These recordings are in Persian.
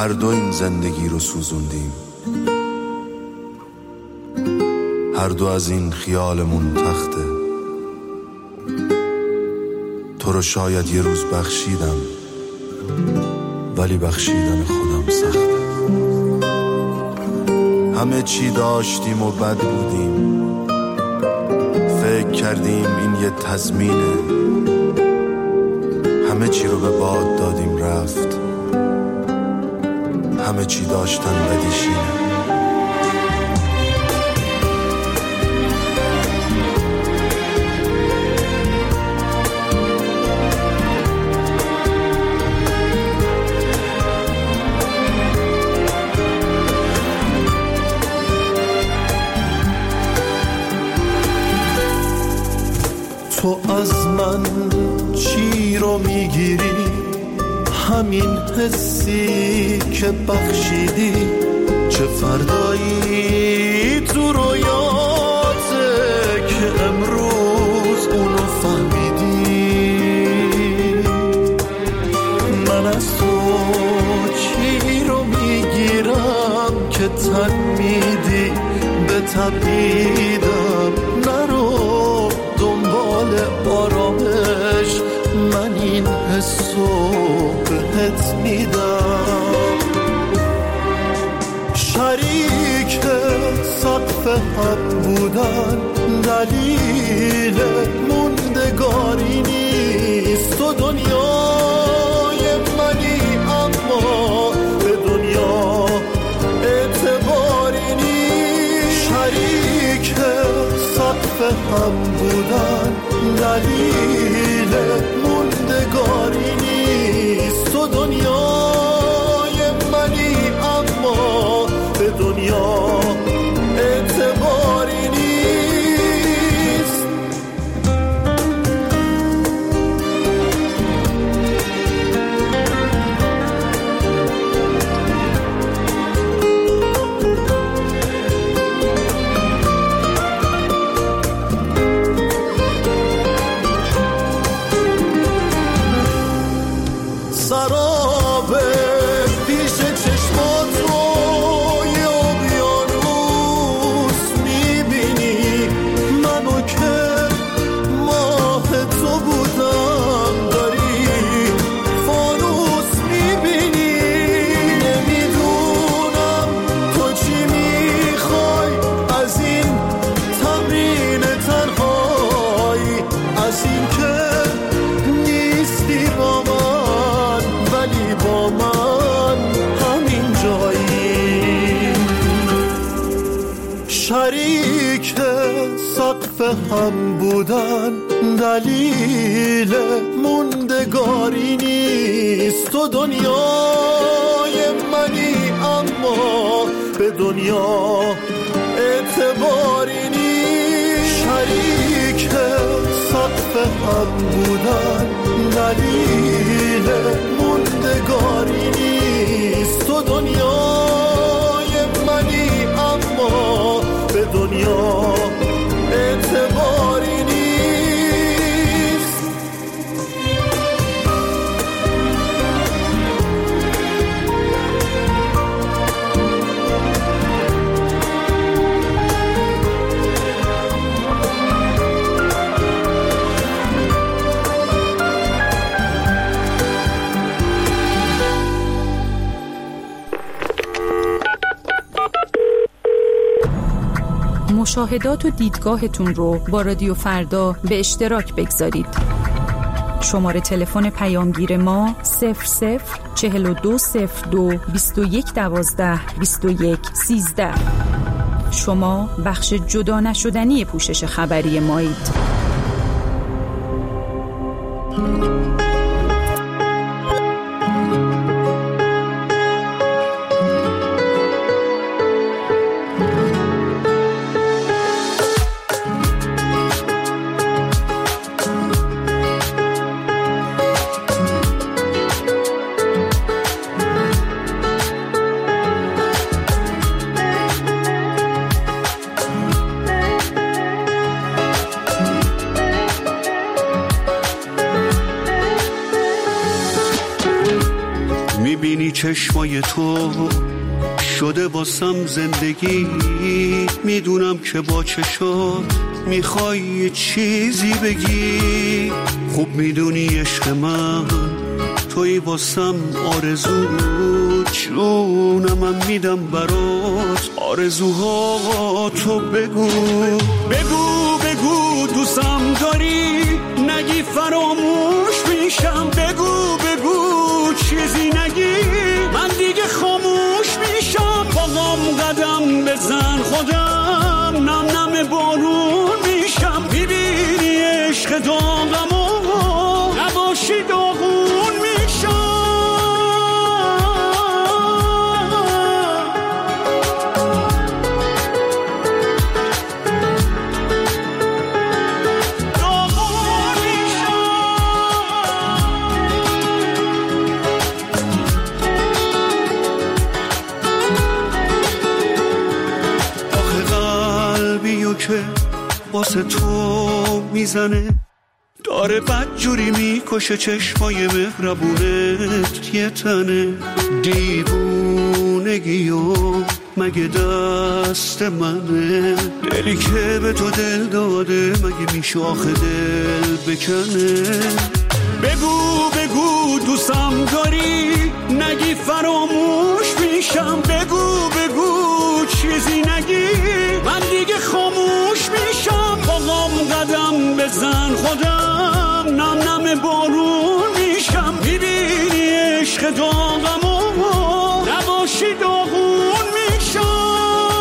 دو این زندگی رو سوزوندیم، هر دو از این خیالمون تخته. تو رو شاید یه روز بخشیدم، ولی بخشیدن خودم سخته. همه چی داشتیم و بد بودیم، فکر کردیم این یه تضمینه. همه چی رو به باد دادیم رفت، همه چی داشتن بدیشینه. تو از من چی رو میگیری؟ همین حسی که بخشیدی. چه فردایی تو رویاته که امروز اونو فهمیدی؟ من از تو چی رو میگیرم که تن میدی به تبعیدم؟ نرو دنبال آرامش، من این حسو بهت میدم. شریک سقف هم بودن دلیل موندگاری نیست. تو دنیای منی اما به دنیا اعتباری نیست. شریک سقف هم بودن دلیل موندگاری نیست. تو دنیای منی اما به دنیا اعتباری نیست. شریک سقف هم بودن دلیل موندگاری نیست. تو دنیای منی اما به دنیا اعتباری نیست. شریک سقف هم بودن دلیل موندگاری نیست. تو دنیای منی اما به دنیا اعتباری نیست. مشاهدات و دیدگاهتون رو با رادیو فردا به اشتراک بگذارید. شماره تلفن پیامگیر ما 004202 2112 2113. شما بخش جدا نشدنی پوشش خبری مایید. چشمای تو شده واسم زندگی. میدونم که با چشات میخوای یه چیزی بگی. خوب میدونی عشق من توی واسم آرزو، جونم میدم برات آرزوها تو بگو. بگو بگو دوستم داری، نگی فراموش میشم. بگو بگو چیزی نگی، من دیگه خاموش میشم. باقام قدم بزن خودم نم نم بارون میشم. میبینی عشق داغمو نباشی داغون میشم. که واسه تو میزنه داره بدجوری میکشه. چشمای مهربونت یه تنه دیوونگیو مگه دست منه. دلی که به تو دل داده مگه میشه آخه دل بکنه. بگو بگو دوستم داری، نگی فراموش میشم. بگو بگو چیزی نگی، من دیگه خاموش میشم. باقام قدم بزن خودم نم نم بارون میشم. میبینی عشق داغمو نباشی داغون میشم.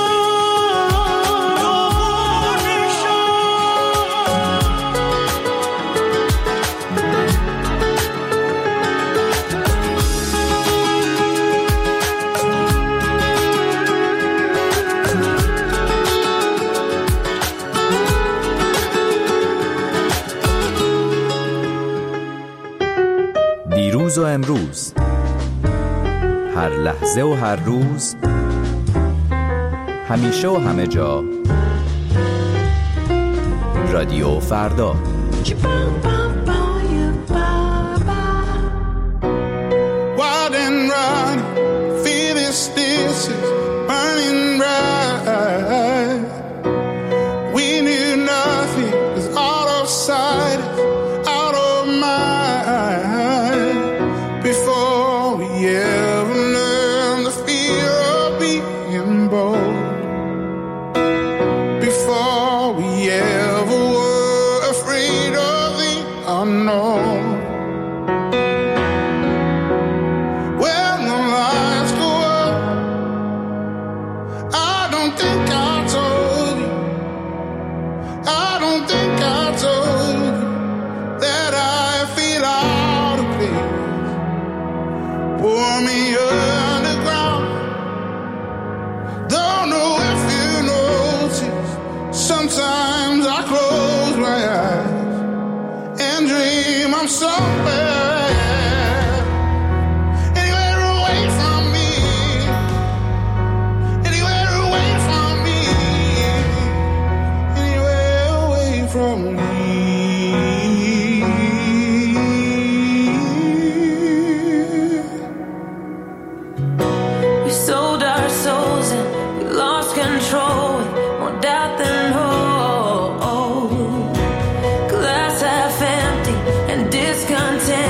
دیروز و امروز، هر لحظه و هر روز، همیشه و همه جا، رادیو فردا. Wild and right, feeling this is burning bright. We knew nothing was out of sight, out of mind. Before we ever learned the fear of being bold, before we ever were afraid of the unknown. When the lights go up, I don't think I told you, I don't think I told you that I feel out of place. Pour me underground. Don't know if you notice, sometimes I close my eyes and dream I'm somewhere, anywhere away from me, anywhere away from me, anywhere away from me. We sold our souls and we lost control, more doubt than hope. Glass half empty and discontent.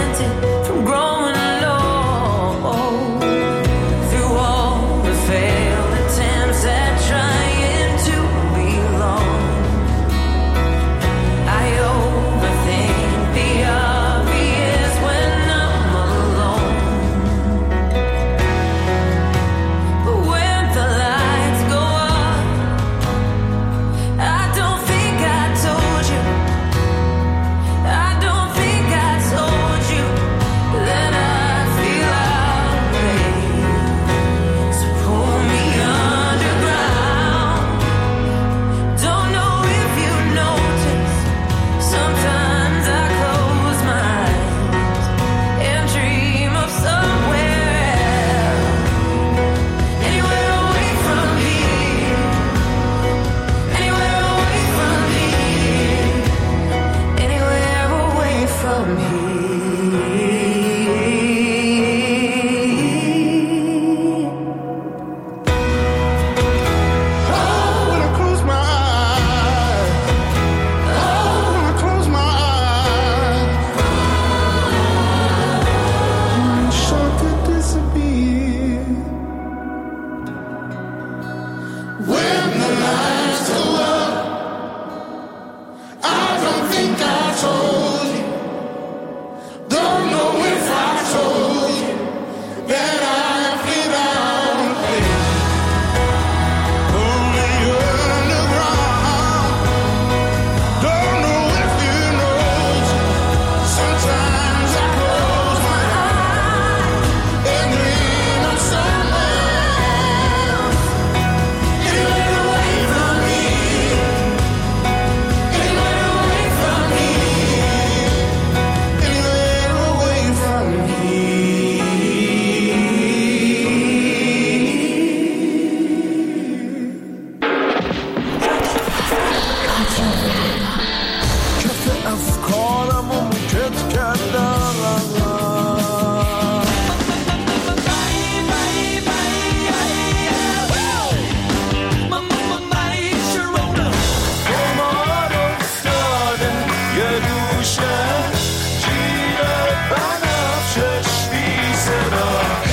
told you, don't know if I told you that I feel out of place. Only underground, don't know if you know. Sometimes I close my eyes and dream of somewhere else, anywhere away from me, anywhere away from me, anywhere away from me. کف افکارمو موکت کردم، قمار افتاده یه گوشه جیب بنفشش بی صدا.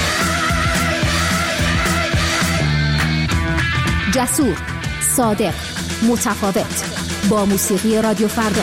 جسور، صادق، متفاوت، با موسیقی رادیو فردا.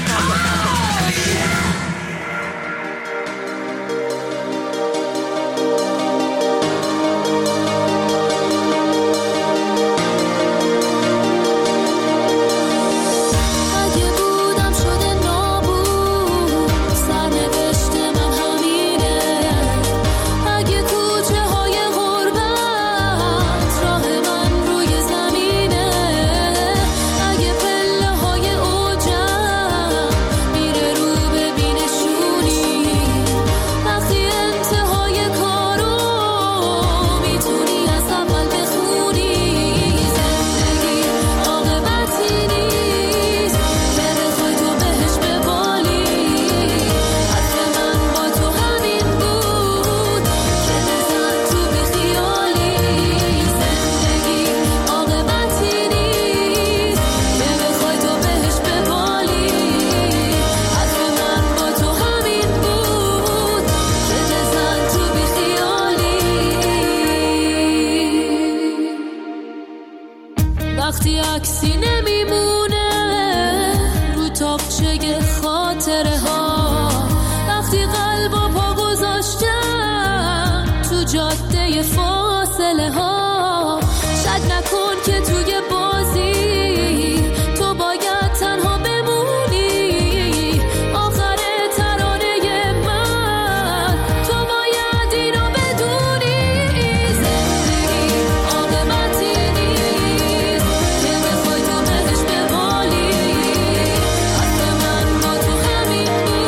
اگه بودم شده نابود، سرنوشت من همینه. اگه کوچه های غربت راه من روی زمینه. اگه پله های اوجم میره رو به بینشونی. وقتی انتهای کارو میتونی از اول بخونی. زندگی عاقبتی نیست که بخوای تو بهش ببالی. حرف من با تو همین بود که بزن تو بیخیالی. زندگی عاقبتی نیست که بخوای تو بهش ببالی. حرف من با تو همین بود که بزن تو بیخیالی. وقتی عکسی نمیمونه رو تاقچه خاطره ها. وقتی قلب و پا گذاشتم تو جاده فاصله ها. شک نکن که توی بازی تو باید تنها بمونی. آخر ترانه من تو باید اینو بدونی. زندگی عاقبتی نیست که بخوای تو بهش ببالی. حرف من با تو همین بود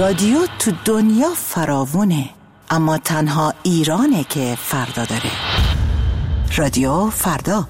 رادیو تو دنیا فراوونه، اما تنها ایرانه که فردا داره. رادیو فردا.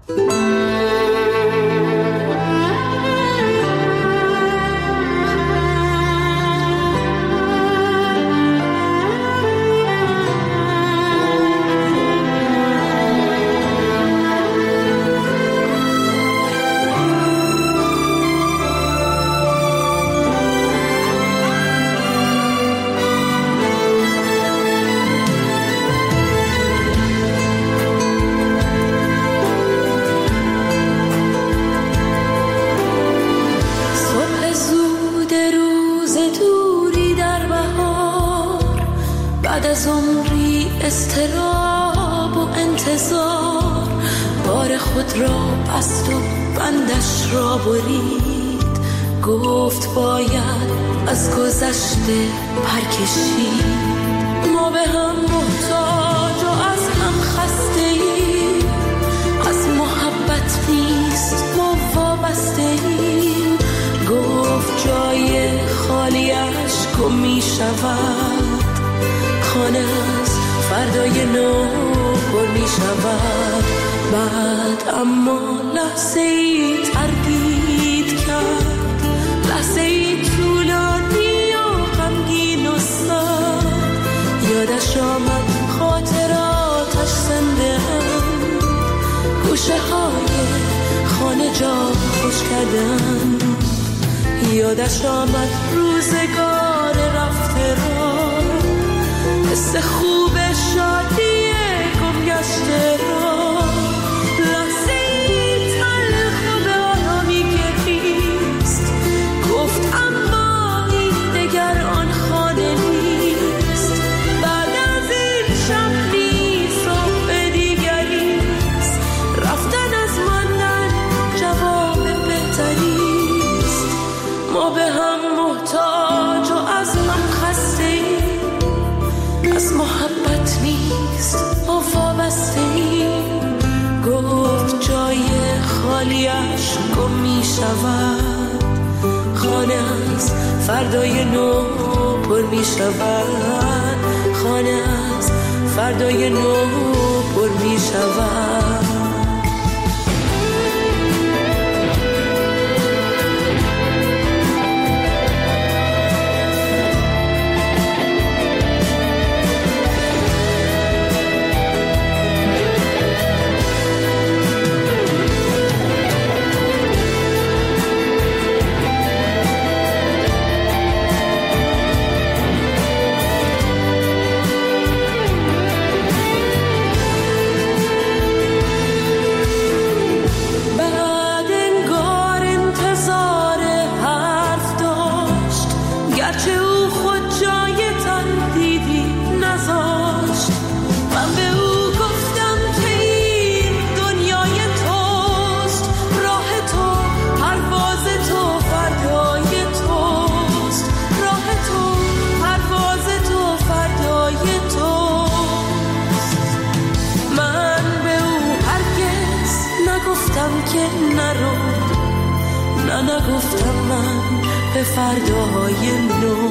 بعد از عمری اضطراب و انتظار، بار خود را بست و بندش را برید. گفت باید از گذشته پرکشید. ما به هم محتاج و از هم خسته ایم، از محبت نیست ما وابسته ایم. گفت جای خالیش گم می شود، خانه از فردای نو پر می شود. بعد اما لحظه ای تردید کرد، لحظه ای طولانی و غمگین و سرد. یادش آمد خاطراتش زنده هم، گوشه های خانه جا خوش کردن. یادش آمد روزگار رفته را، حس خوب شادی گم گشته را. لحظه ای تلخ و به آرامی گریست، گفت اما این دگر آن خانه نیست. بعد از این شب نیست صبح دیگریست، رفتن از ماندن جواب بهتریست. ما به هم محتاج و از هم خسته ایم، از محبت نیست ما وابسته ایم. گفت جای خالیش گم می شود، خانه از فردای نو پر می شود. خانه از فردای نو پر می شود. نگفتم من به فرداهای نو،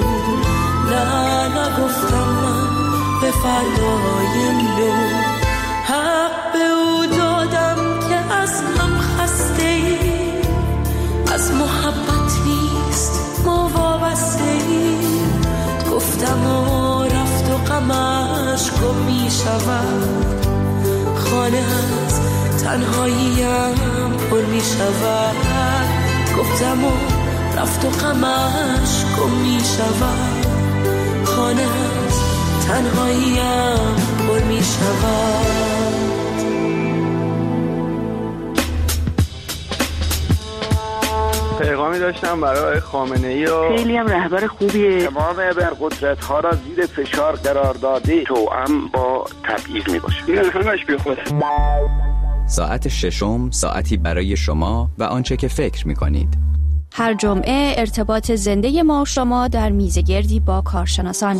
نگفتم من به فرداهای نو. حق به او دادم که از هم خسته ایم، از محبت نیست ما وابسته ایم. گفتم و رفت و غمش گم می شود، خانه از تنهاییم پر می شود. گفتم و رفت و غمش گم می شود، خانه از تنهاییم پر می شود. پیغامی داشتم برای خامنه‌ای و خیلی هم رهبر خوبیه. تمام ابرقدرت‌ها را زیر فشار قرار داده، توأم با تبعیض میباشه. این همش بیخوده. ساعت ششم، ساعتی برای شما و آنچه که فکر می‌کنید. هر جمعه ارتباط زنده ما و شما در میزگردی با کارشناسان.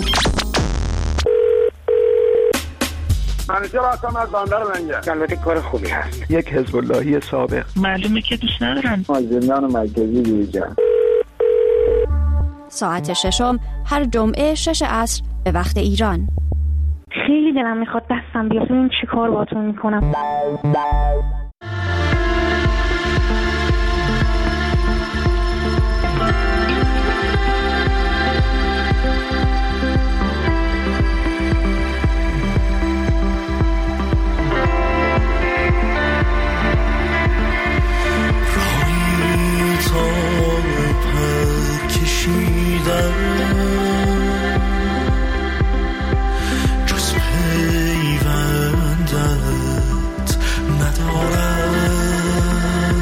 منیجر هستم از بندر لنگر. البته کار خوبی هست. یک حزب اللهی سابق. معلومه که دوست ندارن. از زندان مرکزی بیرون. ساعت 6 هر جمعه 6 عصر به وقت ایران. خیلی دلم میخواد دستم بیاد ببینم چی کار باهاتون میکنم. جز پیوندت ندارم،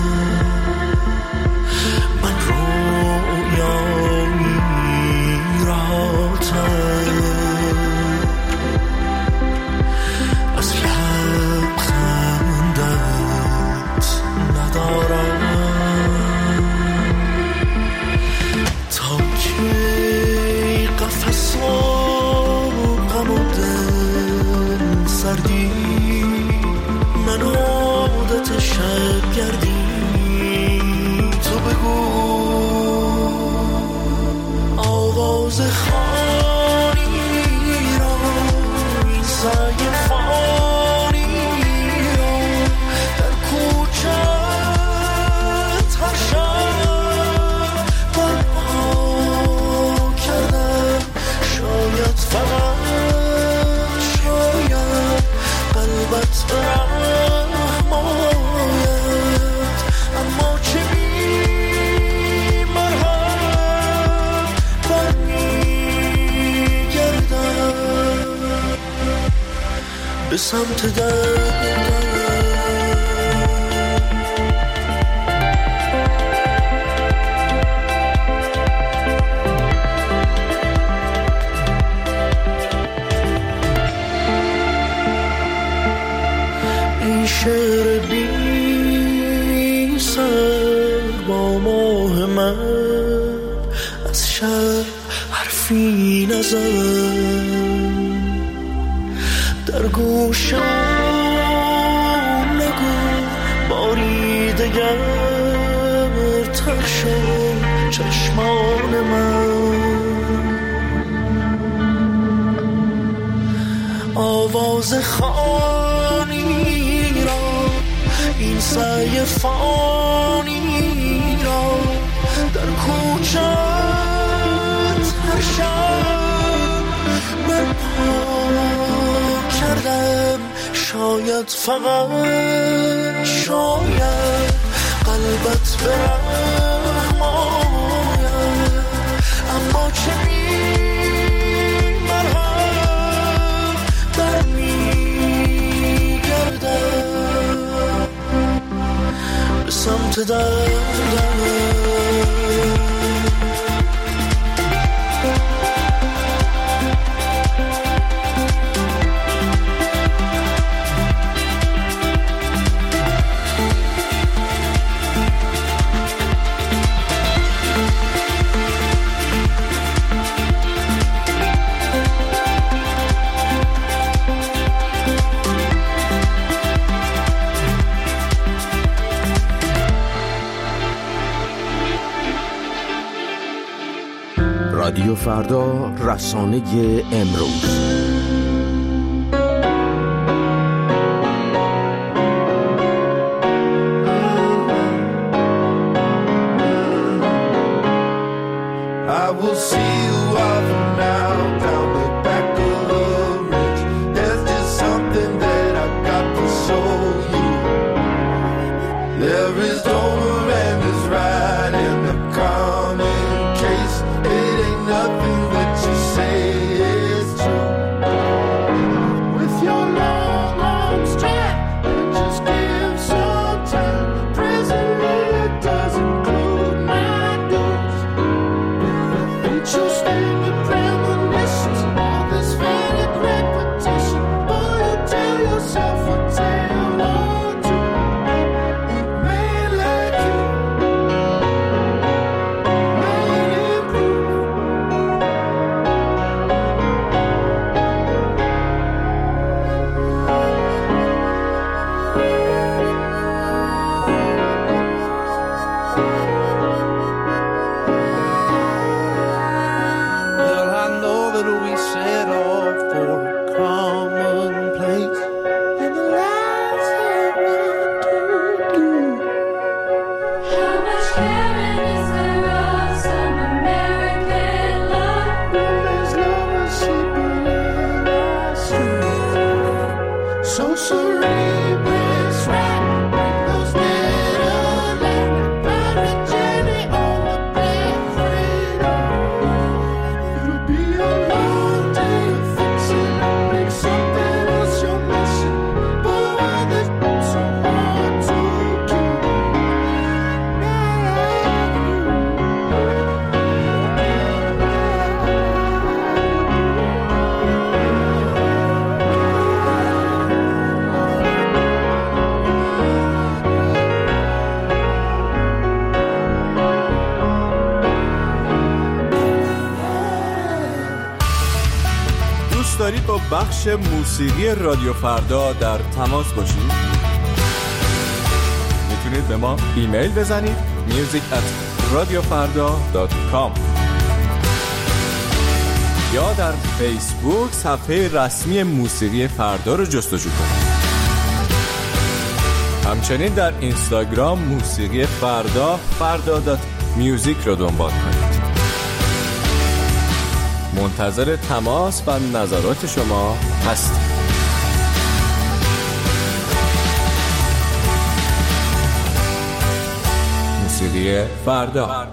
من رویایی راتر از لبخندت ندارم. تا که قفص و غم و دل سردی، من عادت شب گردی، تو بگو آواز خانی را، این سعی فانی را در کوچت هر شب برپا کردم. شاید فقط شاید قلبت برحم آید، اما چه مرهم برمیگردم به سمت دردم. شعر بی سر با ماه من از شب حرفی نزن، در گوشم نگو باری دگر تر شد چشمان من. آواز خانی را، این سعی فانی را در کوچت هر شب برپا کردم. شاید فقط شاید قلبت برحم آید، اما چه مرهم برمیگردم به سمت دردم. رادیو فردا، رسانه امروز. I will see you often now down the back of the ridge. There's just something that I got to show you. There is over and there's right in the common case. It ain't nothing that you say is true. With your long arms strapped, just give some time. Presently it does include my dues. You stand with premonitions, all this faded repetition. Boy, you tell yourself a tale or two. A man like you بخش موسیقی رادیو فردا در تماس باشید؟ میتونید به ما ایمیل بزنید music@radiofarda.com یا در فیسبوک صفحه رسمی موسیقی فردا رو جستجو کنید. همچنین در اینستاگرام موسیقی فردا.music رو دنبال کنید. منتظر تماس و نظرات شما هستیم. موسیقی فردا.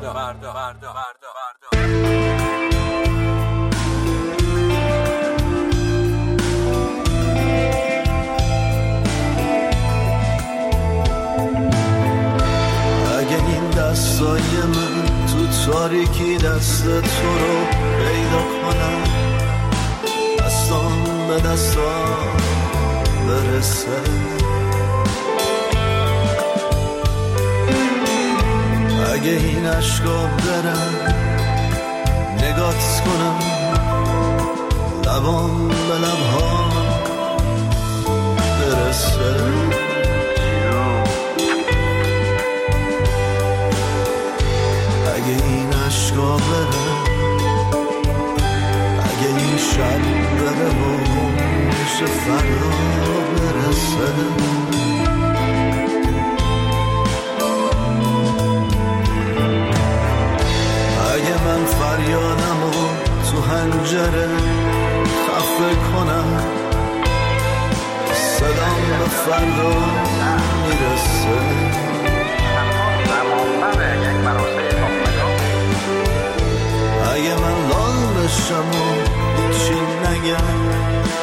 دستای من تو تاریکی دست تو رو پیدا کنم، دستان به دستان برسه. اگه این عشقا برن نگات کنم، لبان به لبها برسه. اگه این عشقا بره، اگه این شب بره و میشه فردا برسه. اگه من فریادمو تو حنجره خفه کنم، صدام به فردا میرسه. اگه من لال بشم و هیچی نگم،